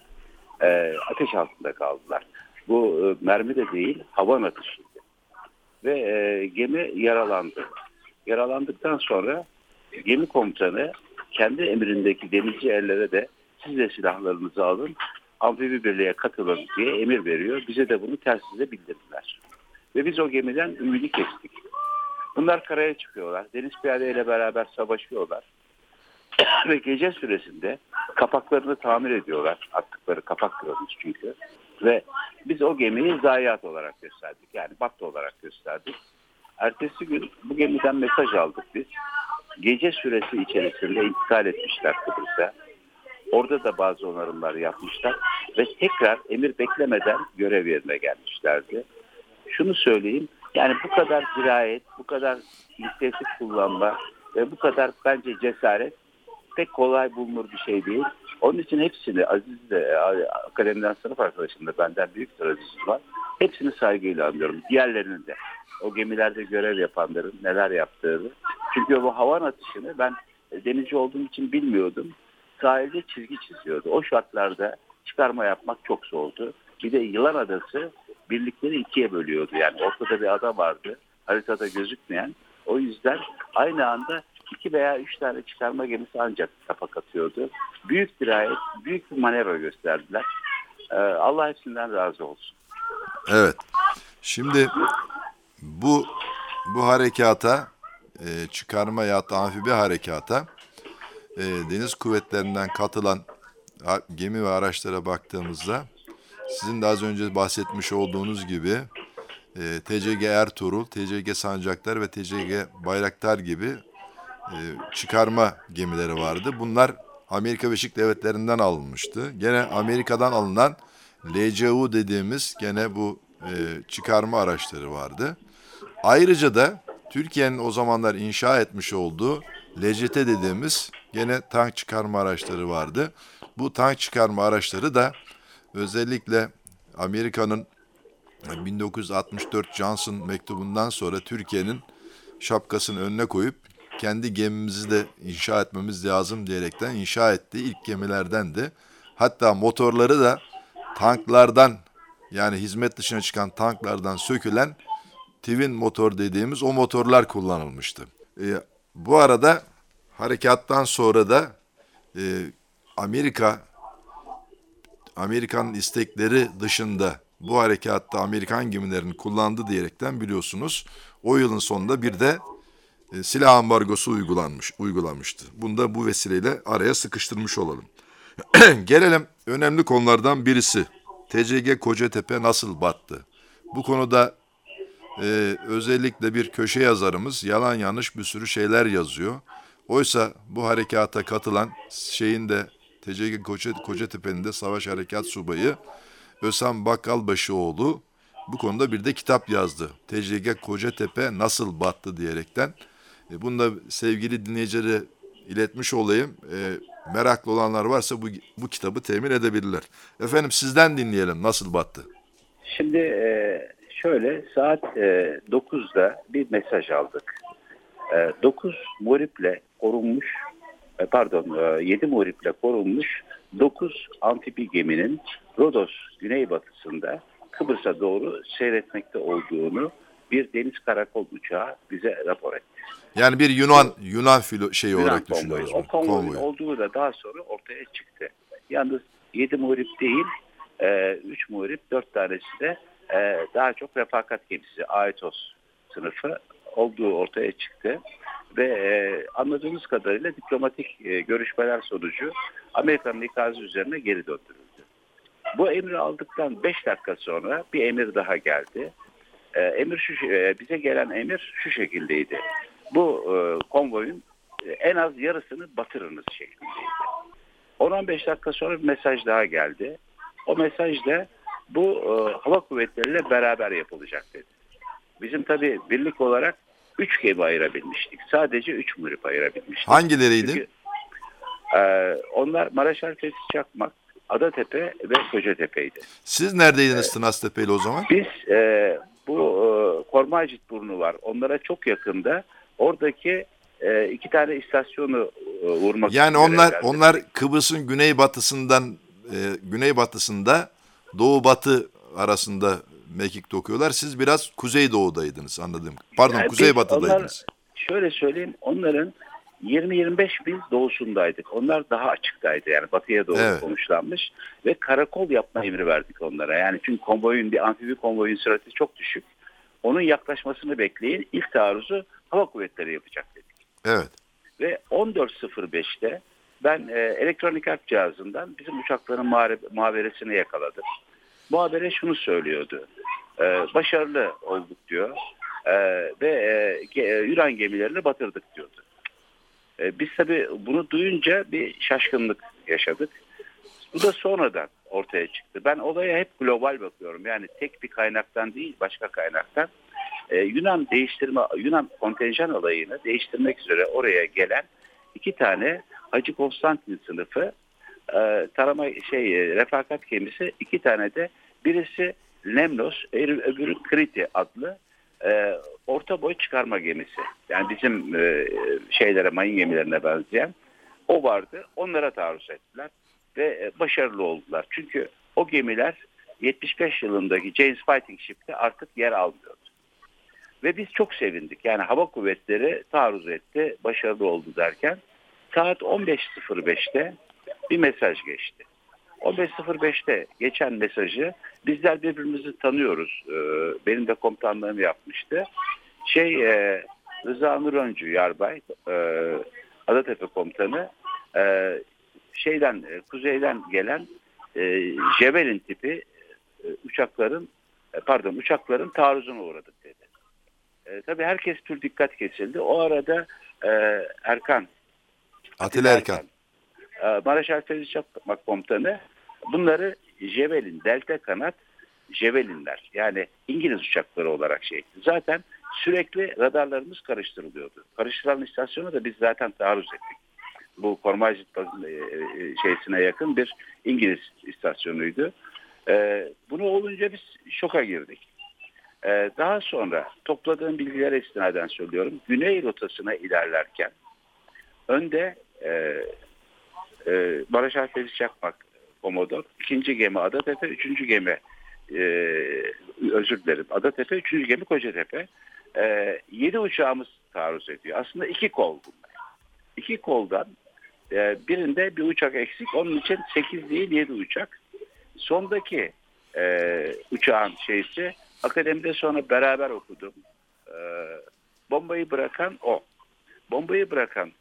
ateş altında kaldılar. Bu mermi de değil, havan atışıydı. Ve e, gemi yaralandı. Yaralandıktan sonra gemi komutanı kendi emrindeki denizci erlere de siz de silahlarınızı alın, amfibi birliğe katılın diye emir veriyor. Bize de bunu telsize bildirdiler. Ve biz o gemiden ümidi kestik. Bunlar karaya çıkıyorlar. Deniz piyade ile beraber savaşıyorlar. Ve gece süresinde kapaklarını tamir ediyorlar. Attıkları kapak kırılmış çünkü. Ve biz o gemiyi zayiat olarak gösterdik. Yani battı olarak gösterdik. Ertesi gün bu gemiden mesaj aldık biz. Gece süresi içerisinde intikal etmişler Kıbrıs'a. Orada da bazı onarımlar yapmışlar. Ve tekrar emir beklemeden görev yerine gelmişlerdi. Şunu söyleyeyim. Yani bu kadar dirayet, bu kadar inisiyatif kullanma ve bu kadar bence cesaret pek kolay bulunur bir şey değil. Onun için hepsini, Aziz de akademiden sınıf arkadaşım da benden büyüktür, Aziz var. Hepsini saygıyla anlıyorum. Diğerlerinin de. O gemilerde görev yapanların neler yaptığını. Çünkü bu havan atışını ben denizci olduğum için bilmiyordum. Sahilde çizgi çiziyordu. O şartlarda çıkarma yapmak çok zordu. Bir de Yılan Adası birlikleri ikiye bölüyordu. Yani ortada bir ada vardı. Haritada gözükmeyen. O yüzden aynı anda iki veya üç tane çıkarma gemisi ancak kapak atıyordu. Büyük dirayet, büyük bir manevra gösterdiler. Ee, Allah hepsinden razı olsun. Evet. Şimdi bu bu harekata, e, çıkarma ya da amfibi harekata e, deniz kuvvetlerinden katılan gemi ve araçlara baktığımızda sizin de az önce bahsetmiş olduğunuz gibi e, T C G Ertuğrul, T C G Sancaktar ve T C G Bayraktar gibi e, çıkarma gemileri vardı. Bunlar Amerika Birleşik Devletleri'nden alınmıştı. Gene Amerika'dan alınan L C U dediğimiz gene bu e, çıkarma araçları vardı. Ayrıca da Türkiye'nin o zamanlar inşa etmiş olduğu L C T dediğimiz gene tank çıkarma araçları vardı. Bu tank çıkarma araçları da özellikle Amerika'nın bin dokuz yüz altmış dört Johnson mektubundan sonra Türkiye'nin şapkasını önüne koyup kendi gemimizi de inşa etmemiz lazım diyerekten inşa ettiği ilk gemilerdendi. Hatta motorları da tanklardan, yani hizmet dışına çıkan tanklardan sökülen twin motor dediğimiz o motorlar kullanılmıştı. E, bu arada harekattan sonra da e, Amerika Amerikan istekleri dışında bu harekatta Amerikan gemilerini kullandı diyerekten biliyorsunuz o yılın sonunda bir de e, silah ambargosu uygulanmış, uygulanmıştı. Bunu da bu vesileyle araya sıkıştırmış olalım. Gelelim önemli konulardan birisi. T C G Kocatepe nasıl battı? Bu konuda e, özellikle bir köşe yazarımız yalan yanlış bir sürü şeyler yazıyor. Oysa bu harekata katılan şeyin de T C G Kocatepe'nin de Savaş Harekat Subayı Özhan Bakkalbaşıoğlu bu konuda bir de kitap yazdı. T C G Kocatepe nasıl battı diyerekten. E, bunu da sevgili dinleyicilere iletmiş olayım. E, meraklı olanlar varsa bu, bu kitabı temin edebilirler. Efendim sizden dinleyelim, nasıl battı? Şimdi e, şöyle saat e, dokuzda bir mesaj aldık. E, dokuz muhriple korunmuş, e, pardon e, yedi muhriple korunmuş dokuz amfibi geminin Rodos güneybatısında Kıbrıs'a doğru seyretmekte olduğunu bir deniz karakol uçağı bize rapor etti. Yani bir Yunan Yunan filo şeyi Yunan olarak konvoyu. düşünüyoruz. O konvoyun Konvoyu. olduğu da daha sonra ortaya çıktı. Yalnız yedi muhrip değil, üç muhrip, dört tanesi de e, daha çok refakat gemisi, Aetos sınıfı olduğu ortaya çıktı. Ve e, anladığımız kadarıyla diplomatik e, görüşmeler sonucu Amerika'nın ikazı üzerine geri döndürüldü. Bu emri aldıktan beş dakika sonra bir emir daha geldi. E, emir şu, e, bize gelen emir şu şekildeydi. Bu e, konvoyun e, en az yarısını batırınız şeklindeydi. on on beş dakika sonra bir mesaj daha geldi. O mesajda bu e, hava kuvvetleriyle beraber yapılacak dedi. Bizim tabii birlik olarak üç gemi ayırabilmiştik. Sadece üç muhrip ayırabilmiştik. Hangileriydi? Çünkü, e, onlar Maraşal Fethi Çakmak, Adatepe ve Kocatepe'ydi. Siz neredeydiniz e, Tınaztepe'yle o zaman? Biz e, bu e, Kormacit Burnu var. Onlara çok yakında. Oradaki e, iki tane istasyonu e, vurmak Yani onlar geldi. onlar Kıbrıs'ın güneybatısından e, güneybatısında doğu batı arasında mekik dokuyorlar. Siz biraz kuzeydoğudaydınız anladım. Pardon, yani kuzeybatıdaydınız. Şöyle söyleyeyim, onların yirmi yirmi beş mil doğusundaydık. Onlar daha açıktaydı, yani batıya doğru evet. konuşlanmış ve karakol yapma emri verdik onlara. Yani çünkü konvoyun, bir amfibi konvoyun sürati çok düşük. Onun yaklaşmasını bekleyin. İlk taarruzu hava kuvvetleri yapacak dedik. Evet. Ve on dört sıfır beşte ben e, elektronik harp cihazından bizim uçakların muhaberesini yakaladım. Muhabere şunu söylüyordu. E, başarılı olduk diyor. E, ve e, Yunan gemilerini batırdık diyordu. E, biz tabii bunu duyunca bir şaşkınlık yaşadık. Bu da sonradan ortaya çıktı. Ben olaya hep global bakıyorum. Yani tek bir kaynaktan değil, başka kaynaktan. Ee, Yunan değiştirme, Yunan kontenjan alayını değiştirmek üzere oraya gelen iki tane Hacı Konstantin sınıfı e, tarama şey refakat gemisi, iki tane de birisi Lemnos, öbürü Kriti adlı e, orta boy çıkarma gemisi. Yani bizim e, şeylere, mayın gemilerine benzeyen o vardı. Onlara taarruz ettiler ve başarılı oldular. Çünkü o gemiler yetmiş beş yılındaki James Fighting Ship'te artık yer almıyordu. Ve biz çok sevindik. Yani hava kuvvetleri taarruz etti, başarılı oldu derken saat on beş sıfır beşte bir mesaj geçti. on beş sıfır beşte geçen mesajı bizler birbirimizi tanıyoruz. Benim de komutanlığımı yapmıştı. Şey Rıza Nur Öncü Yarbay, Adatepe komutanı, şeyden kuzeyden gelen Javelin tipi uçakların pardon uçakların taarruzuna uğradık dedi. E, tabii herkes pür dikkat kesildi. O arada e, Erkan, Atilla Erkan, Erkan e, Maraşal Fethi Çakmak komutanı bunları Javelin, delta kanat Javelinler, yani İngiliz uçakları olarak şey. Zaten sürekli radarlarımız karıştırılıyordu. Karıştırılan istasyonu da biz zaten taarruz ettik. Bu Kormacit şeysine yakın bir İngiliz istasyonuydu. E, bunu olunca biz şoka girdik. Ee, daha sonra topladığım bilgilere istinaden söylüyorum. Güney rotasına ilerlerken önde e, e, Maraşal Fethi Çakmak Komodor, ikinci gemi Adatepe, üçüncü gemi e, özür dilerim Adatepe, üçüncü gemi Kocatepe. E, yedi uçağımız taarruz ediyor. Aslında iki kol bunlar. İki koldan e, birinde bir uçak eksik. Onun için sekiz değil yedi uçak. Sondaki e, uçağın şeysi akademide sonra beraber okudum. Ee, bombayı bırakan o. Bombayı bırakan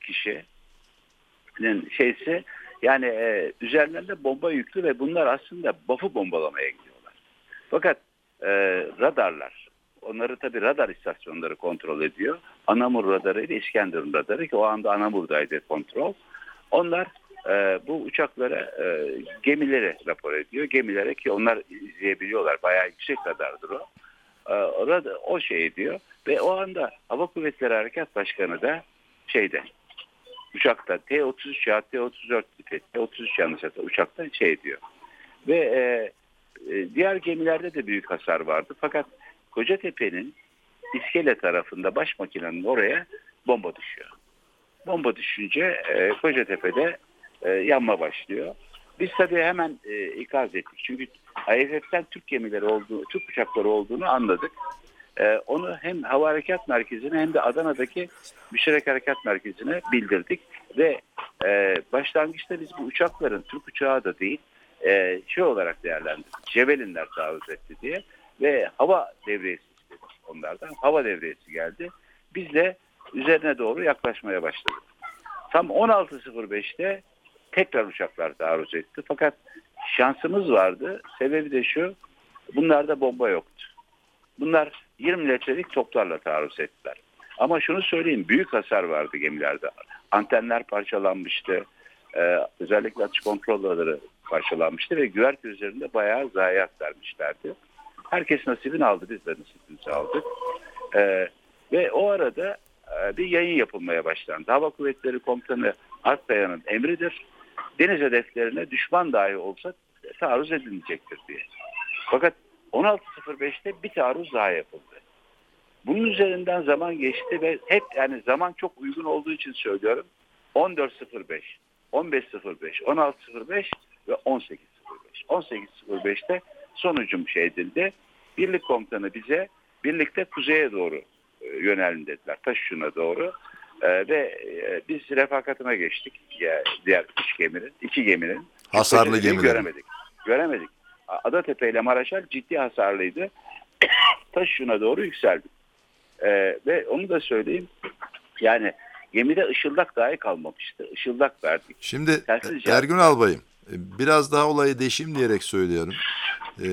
kişinin şeysi, yani e, üzerlerinde bomba yüklü ve bunlar aslında B A F'ı bombalamaya gidiyorlar. Fakat e, radarlar, onları tabii radar istasyonları kontrol ediyor. Anamur radarı ile İskenderun radarı, ki o anda Anamur'daydı kontrol. Onlar e, bu uçaklara e, gemileri rapor ediyor. Gemilere, ki onlar izleyebiliyorlar. Bayağı yüksek radardır o. Orada o şey diyor ve o anda Hava Kuvvetleri Harekat Başkanı da şeyde uçakta T otuz üç ya T otuz dört T otuz üç yanlış hatırlamıyorsam uçakta şey diyor ve e, e, diğer gemilerde de büyük hasar vardı, fakat Kocatepe'nin iskele tarafında baş makinenin oraya bomba düşüyor. Bomba düşünce e, Kocatepe'de e, yanma başlıyor. Biz tabii hemen e, ikaz ettik. Çünkü I F F'ten Türk gemileri olduğu, Türk uçakları olduğunu anladık. E, onu hem Hava Harekat Merkezi'ne hem de Adana'daki Müşterek Harekat Merkezi'ne bildirdik. Ve e, başlangıçta biz bu uçakların Türk uçağı da değil, e, şey olarak değerlendirdik. Javelinler taarruz etti diye. Ve hava devriyesi istedik onlardan. Hava devriyesi geldi. Biz de üzerine doğru yaklaşmaya başladık. Tam on altı sıfır beşte tekrar uçaklar taarruz etti. Fakat şansımız vardı. Sebebi de şu, bunlarda bomba yoktu. Bunlar yirmi metrelik toplarla taarruz ettiler. Ama şunu söyleyeyim, büyük hasar vardı gemilerde. Antenler parçalanmıştı. Ee, özellikle atış kontrolleri parçalanmıştı ve güverk üzerinde bayağı zayiat vermişlerdi. Herkes nasibini aldı, biz de nasibimizi aldık. Ee, ve o arada e, bir yayın yapılmaya başlandı. Hava Kuvvetleri Komutanı Akbaya'nın emridir. Deniz hedeflerine düşman dahi olsa taarruz edilecektir diye. Fakat on altı sıfır beşte bir taarruz daha yapıldı. Bunun üzerinden zaman geçti ve hep, yani zaman çok uygun olduğu için söylüyorum, on dört sıfır beş, on beş sıfır beş, on altı sıfır beş ve on sekiz sıfır beş. on sekiz sıfır beşte sonucum şey edildi. Birlik komutanı bize birlikte kuzeye doğru e, yönelin dediler. Taşucu'na doğru. E, ve e, biz refakatine geçtik. Ya, diğer üç geminin, iki geminin. Hasarlı gemiler. Göremedik. Göremedik. Adatepe ile Maraşal ciddi hasarlıydı. Taşucu'na doğru yükseldik. E, ve onu da söyleyeyim. Yani gemide ışıldak dahi kalmamıştı. Işıldak verdik. Şimdi Telsiz Ergün Albayım, biraz daha olayı deşeyim diyerek söylüyorum. Ee,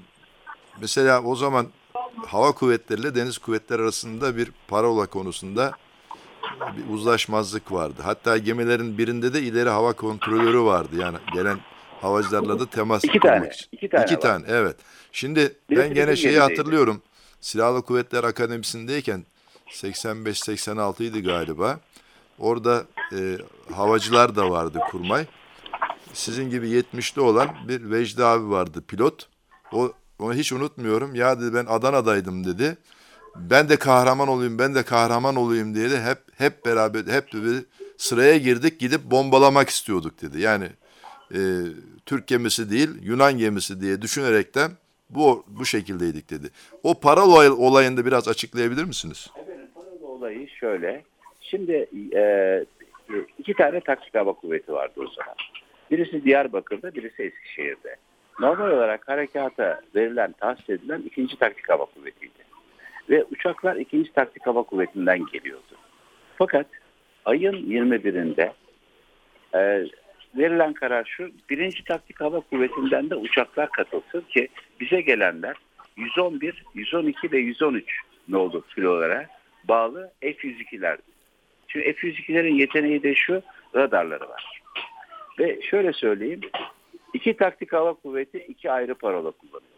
mesela o zaman hava kuvvetleri ile deniz kuvvetleri arasında bir parola konusunda bir uzlaşmazlık vardı. Hatta gemilerin birinde de ileri hava kontrolörü vardı. Yani gelen havacılarla da temas iki kurmak tane, için. iki tane. İki var. tane, evet. Şimdi Birisi ben gene şeyi gemideydi. hatırlıyorum. Silahlı Kuvvetler Akademisi'ndeyken seksen beş seksen altıydı galiba. Orada e, havacılar da vardı, kurmay. Sizin gibi yetmişli olan bir Vecdi abi vardı, pilot. O onu hiç unutmuyorum. Ya dedi, ben Adana'daydım dedi. Ben de kahraman olayım, ben de kahraman olayım diye de hep hep beraber hep bir sıraya girdik, gidip bombalamak istiyorduk dedi. Yani e, Türk gemisi değil, Yunan gemisi diye düşünerekten bu bu şekildeydik dedi. O parola olayını da biraz açıklayabilir misiniz? Efendim, parola olayı şöyle. Şimdi e, iki tane taktik hava kuvveti vardı o zaman. Birisi Diyarbakır'da, birisi Eskişehir'de. Normal olarak harekata verilen, tahsis edilen ikinci taktik hava kuvvetiydi. Ve uçaklar ikinci taktik hava kuvvetinden geliyordu. Fakat ayın yirmi birinde e, verilen karar şu, birinci taktik hava kuvvetinden de uçaklar katılsın ki bize gelenler yüz on bir, yüz on iki ve yüz on üç nolu filolara bağlı F yüz ikilerdi. Şimdi F yüz ikilerin yeteneği de şu, radarları var. Ve şöyle söyleyeyim, iki taktik hava kuvveti iki ayrı parola kullanıyor.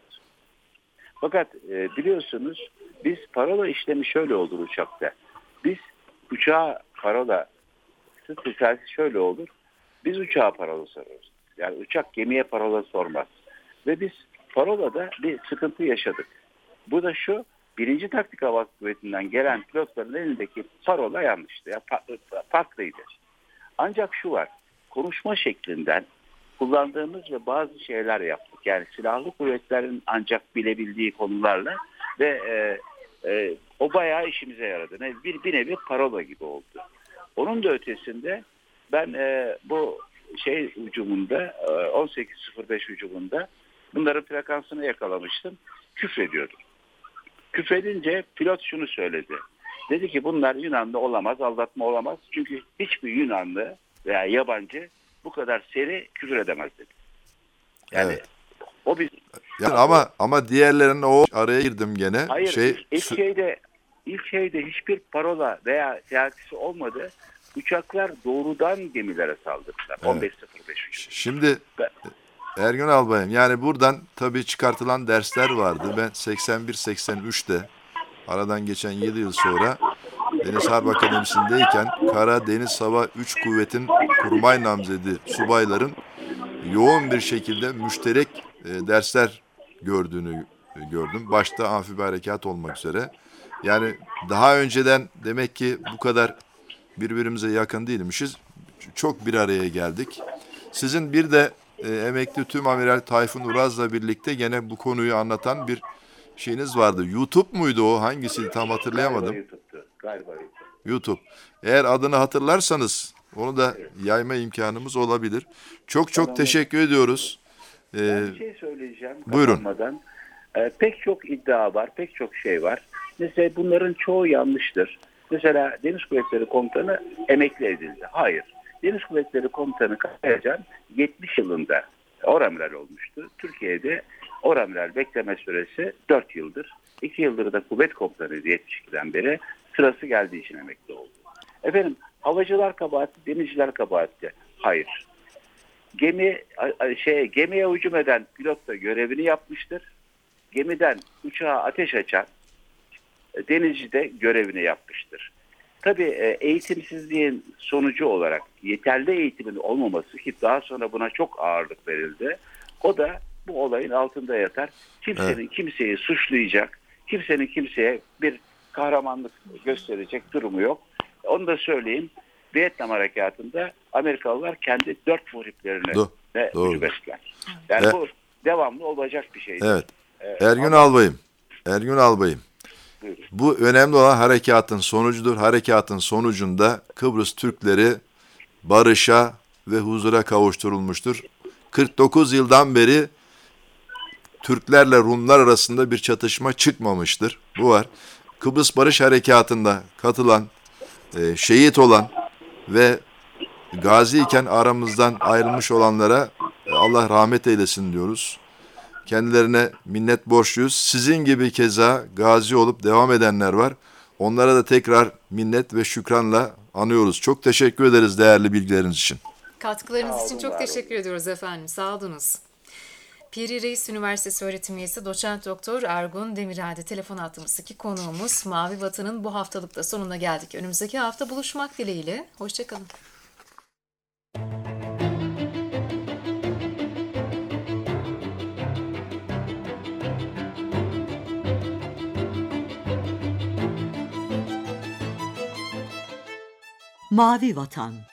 Fakat e, biliyorsunuz biz parola işlemi şöyle olur uçakta. Biz uçağa parola spesiyalisi şöyle olur. Biz uçağa parola soruyoruz. Yani uçak gemiye parola sormaz. Ve biz parolada bir sıkıntı yaşadık. Bu da şu, birinci taktik hava kuvvetinden gelen pilotların elindeki parola yanlıştı. Ya, farklıydı. Ancak şu var, konuşma şeklinden kullandığımız ve bazı şeyler yaptık. Yani silahlı kuvvetlerin ancak bilebildiği konularla ve e, e, o bayağı işimize yaradı. Bir, bir nevi parola gibi oldu. Onun da ötesinde ben e, bu şey hücumunda e, on sekiz sıfır beş hücumunda bunların frekansını yakalamıştım. Küfrediyordum. Küfredince pilot şunu söyledi. Dedi ki bunlar Yunanlı olamaz, aldatma olamaz. Çünkü hiçbir Yunanlı veya yabancı bu kadar seri küfür edemez dedi. Yani evet. O bir yani ama ama diğerlerinin o araya girdim gene. Hayır, şey ilk, ilk şeyde ilk şeyde hiçbir parola veya seyahatçisi olmadı. Uçaklar doğrudan gemilere saldırdılar. Evet. on beş sıfır beş uçak. Şimdi ben, Ergün Albayım, yani buradan tabii çıkartılan dersler vardı. Ben seksen bir seksen üçte aradan geçen yedi yıl sonra Deniz Harp Akademisi'ndeyken Kara, Deniz, Hava üç kuvvetin kurmay namzedi subayların yoğun bir şekilde müşterek e, dersler gördüğünü e, gördüm. Başta amfibi harekat olmak üzere. Yani daha önceden demek ki bu kadar birbirimize yakın değilmişiz. Çok bir araya geldik. Sizin bir de e, emekli Tümamiral Tayfun Uraz'la birlikte gene bu konuyu anlatan bir şeyiniz vardı. YouTube muydu o? Hangisiydi tam hatırlayamadım. Galiba YouTube'du. Galiba YouTube. YouTube. Eğer adını hatırlarsanız onu da evet. yayma imkanımız olabilir. Çok çok tamam. teşekkür ediyoruz. Ee, ben bir şey söyleyeceğim. Buyurun. Ee, pek çok iddia var, pek çok şey var. Mesela bunların çoğu yanlıştır. Mesela Deniz Kuvvetleri Komutanı emekli edildi. Hayır. Deniz Kuvvetleri Komutanı Kayacan yetmiş yılında oramiral olmuştu. Türkiye'de oramiral bekleme süresi dört yıldır. iki yıldır da kuvvet komutanıydı yetmiş ikiden beri. Sırası geldiği için emekli oldu. Efendim, havacılar kabahati, denizciler kabahati. Hayır. Gemi şey gemiye hücum eden pilot da görevini yapmıştır. Gemiden uçağa ateş açan denizci de görevini yapmıştır. Tabii eğitimsizliğin sonucu olarak yeterli eğitimin olmaması, ki daha sonra buna çok ağırlık verildi, o da bu olayın altında yatar. Kimsenin evet. kimseyi suçlayacak, kimsenin kimseye bir kahramanlık gösterecek durumu yok. Onu da söyleyeyim. Vietnam Harekatı'nda Amerikalılar kendi dört muhriplerine Do- ve doğru. hücum ettiler. Yani evet. bu devamlı olacak bir şeydir. Evet. Ee, Ergün ama... Albayım. Ergün Albayım. Buyurun. Bu önemli olan harekatın sonucudur. Harekatın sonucunda Kıbrıs Türkleri barışa ve huzura kavuşturulmuştur. kırk dokuz yıldan beri Türklerle Rumlar arasında bir çatışma çıkmamıştır. Bu var. Kıbrıs Barış Harekatı'nda katılan, e, şehit olan ve gazi iken aramızdan ayrılmış olanlara e, Allah rahmet eylesin diyoruz. Kendilerine minnet borçluyuz. Sizin gibi keza gazi olup devam edenler var. Onlara da tekrar minnet ve şükranla anıyoruz. Çok teşekkür ederiz değerli bilgileriniz için. Katkılarınız Sağ için olun, çok var teşekkür olun. ediyoruz efendim. Sağ olunuz. Piri Reis Üniversitesi öğretim üyesi Doçent Doktor Ergun Demirel'de telefon hattımızdaki konuğumuz. Mavi Vatan'ın bu haftalıkta sonuna geldik. Önümüzdeki hafta buluşmak dileğiyle. Hoşçakalın. Mavi Vatan.